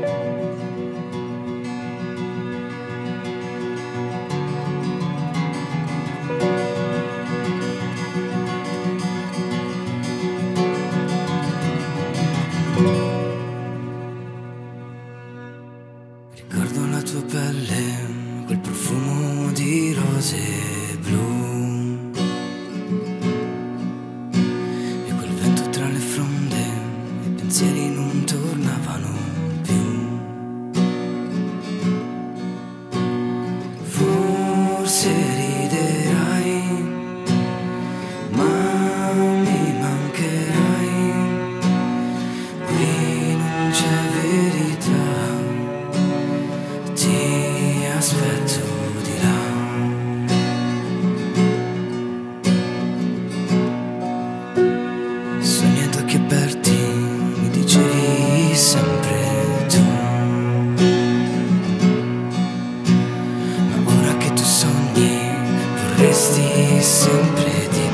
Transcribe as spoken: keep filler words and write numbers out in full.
Ricordo la tua pelle, quel profumo di rose blu e quel vento tra le fronde, i pensieri non tornavano più. Forse riderai, ma mi mancherai, qui non c'è verità, ti aspetto di là. Sogni ad occhi aperti, mi dicevi sempre tu, ma ora che tu sogni vorresti sempre di